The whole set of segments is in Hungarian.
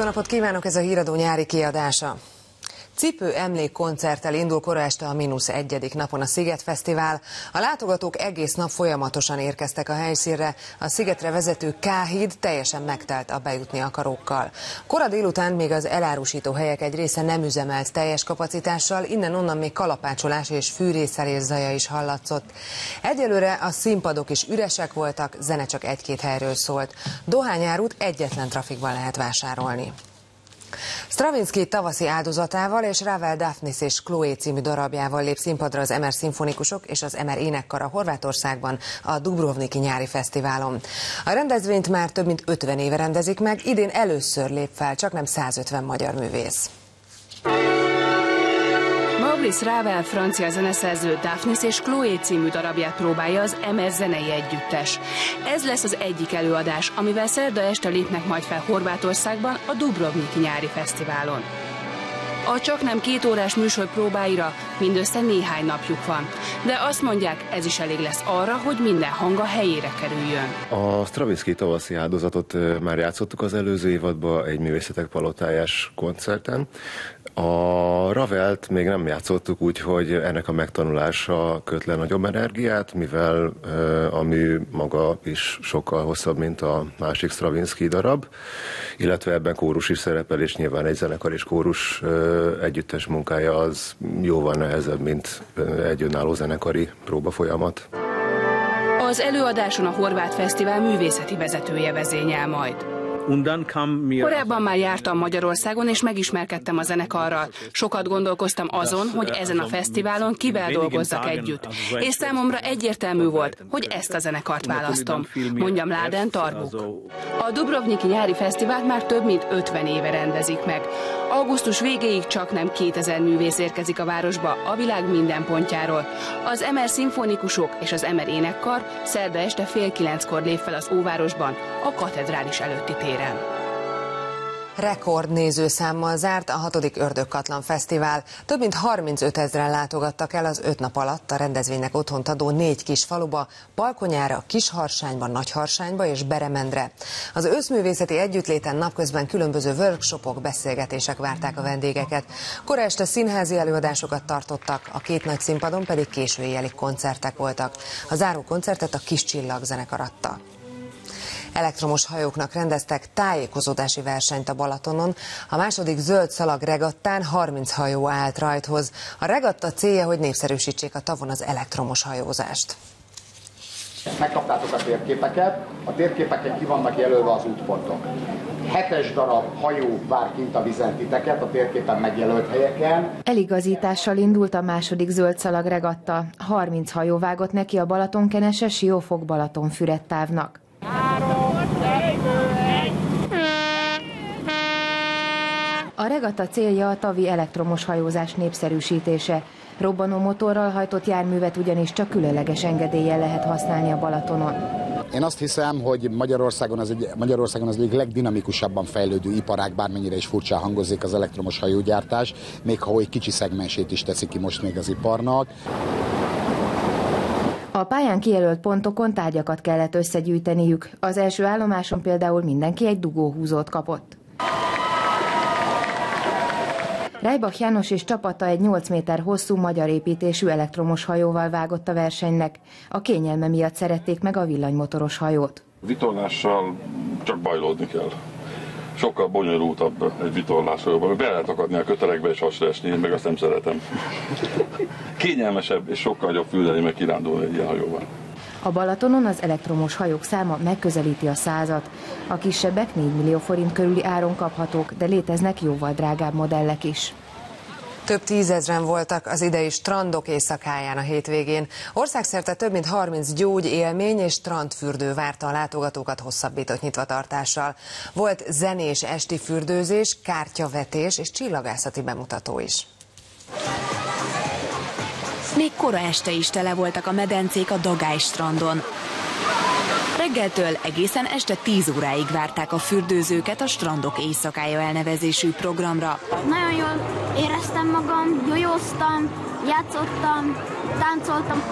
Jó napot kívánok, ez a Híradó nyári kiadása. Cipő emlékkoncerttel indul kora este a -1. napon a Sziget Fesztivál. A látogatók egész nap folyamatosan érkeztek a helyszínre. A szigetre vezető K-híd teljesen megtelt a bejutni akarókkal. Kora délután még az elárusító helyek egy része nem üzemelt teljes kapacitással, innen-onnan még kalapácsolás és fűrészelés zaja is hallatszott. Egyelőre a színpadok is üresek voltak, zene csak egy-két helyről szólt. Dohányárút egyetlen trafikban lehet vásárolni. Stravinsky tavaszi áldozatával és Ravel Daphnis és Chloe című darabjával lép színpadra az Emer szimfonikusok és az Emer énekkara Horvátországban a Dubrovniki nyári fesztiválon. A rendezvényt már több mint 50 éve rendezik meg, idén először lép fel csaknem 150 magyar művész. Maurice Ravel francia zeneszerző Daphnis és Chloe című darabját próbálja az Emer zenei együttes. Ez lesz az egyik előadás, amivel szerda este lépnek majd fel Horvátországban a Dubrovniki nyári fesztiválon. A csaknem 2 órás műsor próbáira mindössze néhány napjuk van, de azt mondják, ez is elég lesz arra, hogy minden hang a helyére kerüljön. A Stravinsky tavaszi áldozatot már játszottuk az előző évadban egy Művészetek Palotájás koncerten. A Ravelt még nem játszottuk, úgyhogy ennek a megtanulása köt le nagyobb energiát, mivel a mű maga is sokkal hosszabb, mint a másik Stravinsky darab, illetve ebben kórus is szerepel, és nyilván egy zenekar és kórus együttes munkája az jóval nehezebb, mint egy önálló zenekari próbafolyamat. Az előadáson a Horvát Fesztivál művészeti vezetője vezényel majd. Korábban már jártam Magyarországon, és megismerkedtem a zenekarral. Sokat gondolkoztam azon, hogy ezen a fesztiválon kivel dolgozzak együtt. És számomra egyértelmű volt, hogy ezt a zenekart választom, mondja Mladen Tarbuk. A Dubrovniki nyári fesztivált már több mint 50 éve rendezik meg. Augusztus végéig csaknem 2000 művész érkezik a városba a világ minden pontjáról. Az Emer szimfonikusok és az Emer énekkar szerda este 8:30-kor lép fel az Óvárosban, a katedrális előtti téren. Rekord nézőszámmal zárt a 6. Ördögkatlan Fesztivál. Több mint 35 000-en látogattak el az 5 nap alatt a rendezvénynek otthont adó 4 kis faluba, Palkonyára, Kisharsányba, Nagyharsányba és Beremendre. Az őszművészeti együttléten napközben különböző workshopok, beszélgetések várták a vendégeket. Kora este színházi előadásokat tartottak, a 2 nagy színpadon pedig késő éjjeli koncertek voltak. A záró koncertet a Kis Csillag zenekar adta. Elektromos hajóknak rendeztek tájékozódási versenyt a Balatonon. A második zöld szalag regattán 30 hajó állt rajthoz. A regatta célja, hogy népszerűsítsék a tavon az elektromos hajózást. Megkaptátok a térképeket, a térképeken ki vannak jelölve az útpontok. 7 darab hajó vár kint a vízen titeket a térképen megjelölt helyeken. Eligazítással indult a második zöld szalag regatta. 30 hajó vágott neki a Balatonkenese Siófok-Balatonfüred távnak. 3, 2, 1. A regatta célja a tavi elektromos hajózás népszerűsítése. Robbanó motorral hajtott járművet ugyanis csak különleges engedéllyel lehet használni a Balatonon. Én azt hiszem, hogy Magyarországon az egyik legdinamikusabban fejlődő iparág, bármennyire is furcsán hangozik az elektromos hajógyártás, még ha egy kicsi szegmensét is teszi ki most még az iparnak. A pályán kijelölt pontokon tárgyakat kellett összegyűjteniük. Az első állomáson például mindenki egy dugóhúzót kapott. Reibach János és csapata egy 8 méter hosszú magyar építésű elektromos hajóval vágott a versenynek. A kényelme miatt szerették meg a villanymotoros hajót. Vitorlással csak bajlódni kell. Sokkal bonyolultabb egy vitorláshajóban. Be lehet akadni a kötelekbe és hasra esni, én meg azt nem szeretem. Kényelmesebb és sokkal jobb füldeni meg kirándulni egy ilyen hajóval. A Balatonon az elektromos hajók száma megközelíti a 100-at. A kisebbek 4 millió forint körüli áron kaphatók, de léteznek jóval drágább modellek is. Több 10 000-en voltak az idei strandok éjszakáján a hétvégén. Országszerte több mint 30 gyógy, élmény és strandfürdő várta a látogatókat hosszabbított nyitvatartással. Volt zenés esti fürdőzés, kártyavetés és csillagászati bemutató is. Még kora este is tele voltak a medencék a Dagály strandon. Reggeltől egészen este 10 óráig várták a fürdőzőket a Strandok éjszakája elnevezésű programra. Nagyon jól éreztem magam, jójóztam, játszottam, táncoltam.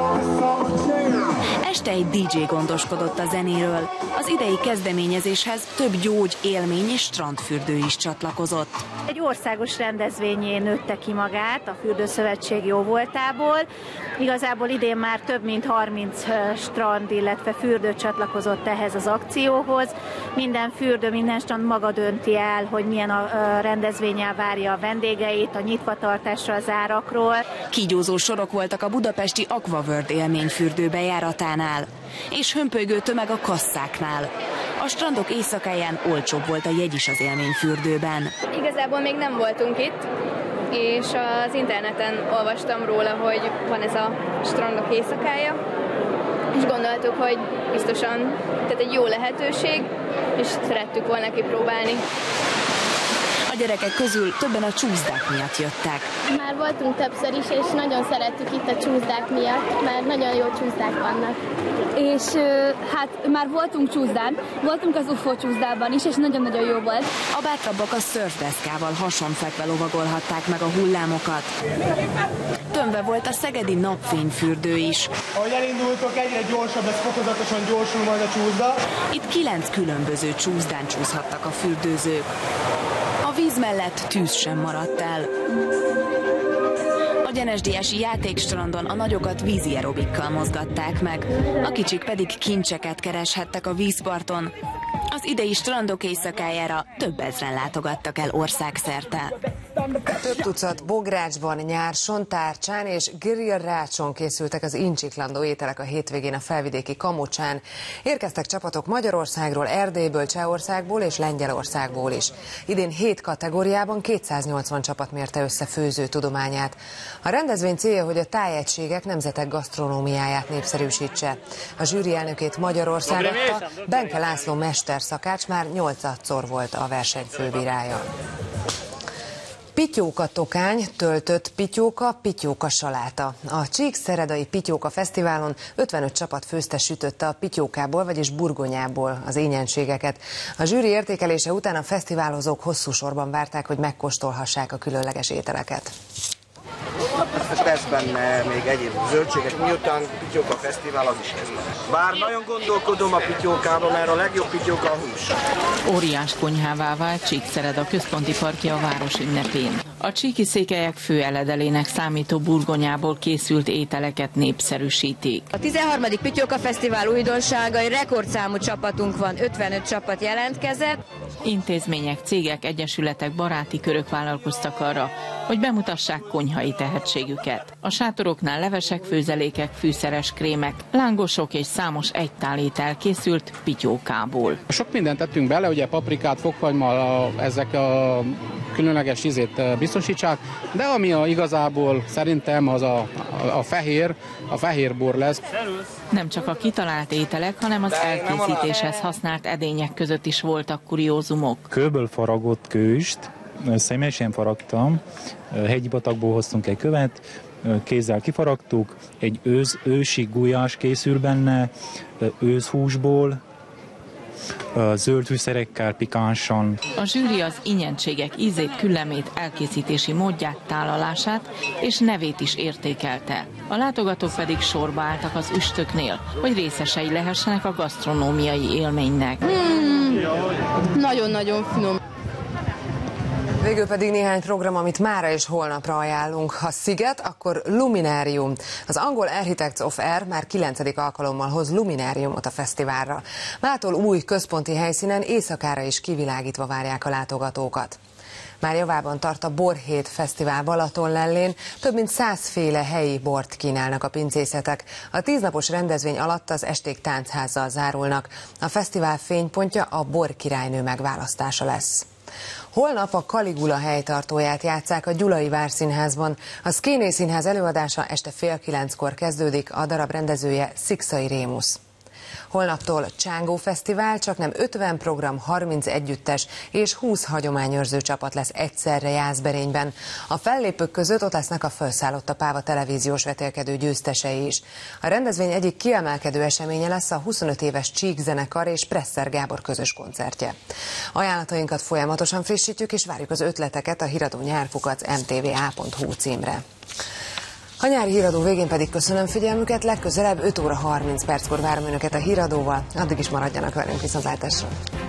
Este egy DJ gondoskodott a zenéről. Az idei kezdeményezéshez több gyógy, élmény és strandfürdő is csatlakozott. Egy országos rendezvényén nőtte ki magát a Fürdőszövetség jóvoltából. Igazából idén már több mint 30 strand, illetve fürdő csatlakozott ehhez az akcióhoz. Minden fürdő, minden strand maga dönti el, hogy milyen a rendezvénnyel várja a vendégeit, a nyitvatartásra, az árakról. Kígyózó sorok voltak a budapesti Aquaworld élményfürdő bejáratánál, és hömpölygő tömeg a kasszáknál. A strandok éjszakáján olcsóbb volt a jegy is az élményfürdőben. Igazából még nem voltunk itt, és az interneten olvastam róla, hogy van ez a strandok éjszakája, és gondoltuk, hogy biztosan tehát egy jó lehetőség, és szerettük volna kipróbálni. A gyerekek közül többen a csúszdák miatt jöttek. Már voltunk többször is, és nagyon szerettük itt a csúszdák miatt, mert nagyon jó csúszdák vannak. És hát már voltunk csúszdán, voltunk az UFO csúszdában is, és nagyon-nagyon jó volt. A bátrabbak a szörfdeszkával hasonfekve lovagolhatták meg a hullámokat. Tömve volt a szegedi napfényfürdő is. Ahogy elindultok, egyre gyorsabb lesz, fokozatosan gyorsul majd a csúszda. Itt 9 különböző csúszdán csúszhattak a fürdőzők. A víz mellett tűz sem maradt el. A Gyenesdiási játékstrandon a nagyokat vízi aerobikkal mozgatták meg, a kicsik pedig kincseket kereshettek a vízparton. Az idei strandok éjszakájára több ezren látogattak el országszerte. Több tucat bográcsban, nyárson, tárcsán és grillrácson készültek az incsiklandó ételek a hétvégén a felvidéki Kamocsán. Érkeztek csapatok Magyarországról, Erdélyből, Csehországból és Lengyelországból is. Idén 7 kategóriában 280 csapat mérte össze főző tudományát. A rendezvény célja, hogy a tájegységek nemzetek gasztronómiáját népszerűsítse. A zsűri elnökét Magyarország adta, Benke László mesterszakács már 8-szor volt a verseny főbírája. Pityóka tokány, töltött pityóka, pityóka saláta. A Csíkszeredai Pityóka Fesztiválon 55 csapat főzte, sütötte a pityókából, vagyis burgonyából az ényenségeket. A zsűri értékelése után a fesztiválozók hosszú sorban várták, hogy megkóstolhassák a különleges ételeket. Lesz benne még egyéb zöldségek, miután Pityóka Fesztivál az is lesz. Bár nagyon gondolkodom a pityókában, mert a legjobb pityóka a hús. Óriás konyhává vált Csíkszereda központi parkja a város ünnepén. A csíki székelyek főeledelének számító burgonyából készült ételeket népszerűsítik. A 13. Pityóka Fesztivál újdonságai, rekordszámú csapatunk van, 55 csapat jelentkezett. Intézmények, cégek, egyesületek, baráti körök vállalkoztak arra, hogy bemutassák konyhai tehetségüket. A sátoroknál levesek, főzelékek, fűszeres krémek, lángosok és számos egytálétel készült pityókából. Sok mindent tettünk bele, ugye paprikát, fokhagymmal, ezek a különleges ízét biztosítsák, de ami igazából szerintem az a fehér bor lesz. Nem csak a kitalált ételek, hanem az elkészítéshez használt edények között is voltak kuriózumok. Kőből faragott kőst, személyesen faragtam, hegyi patakból hoztunk egy követ, kézzel kifaragtuk, egy ősi gulyás készül benne, őszhúsból, zöld fűszerekkel, pikánsan. A zsűri az ingyenségek ízét, küllemét, elkészítési módját, tálalását és nevét is értékelte. A látogatók pedig sorba álltak az üstöknél, hogy részesei lehessenek a gasztronómiai élménynek. Nagyon-nagyon finom. Végül pedig néhány program, amit mára és holnapra ajánlunk. Ha Sziget, akkor Luminárium. Az angol Architects of Air már 9. alkalommal hoz lumináriumot a fesztiválra. Mától új központi helyszínen éjszakára is kivilágítva várják a látogatókat. Már javában tart a Borhét Fesztivál Balatonlellén, több mint 100 féle helyi bort kínálnak a pincészetek. A 10 napos rendezvény alatt az esték táncházzal zárulnak. A fesztivál fénypontja a Bor királynő megválasztása lesz. Holnap a Caligula helytartóját játsszák a Gyulai Várszínházban. A Szkéné Színház előadása este 8:30-kor kezdődik, a darab rendezője Szikszai Rémusz. Holnaptól Csángó Fesztivál, csaknem 50 program, 30 együttes és 20 hagyományőrző csapat lesz egyszerre Jászberényben. A fellépők között ott lesznek a Fölszállott a Páva televíziós vetélkedő győztesei is. A rendezvény egyik kiemelkedő eseménye lesz a 25 éves Csík zenekar és Presser Gábor közös koncertje. Ajánlatainkat folyamatosan frissítjük, és várjuk az ötleteket a híradó nyárkukac.mtva.hu címre. A nyári híradó végén pedig köszönöm figyelmüket, legközelebb 5 óra 30 perckor várom önöket a híradóval, addig is maradjanak velünk, viszontlátásra.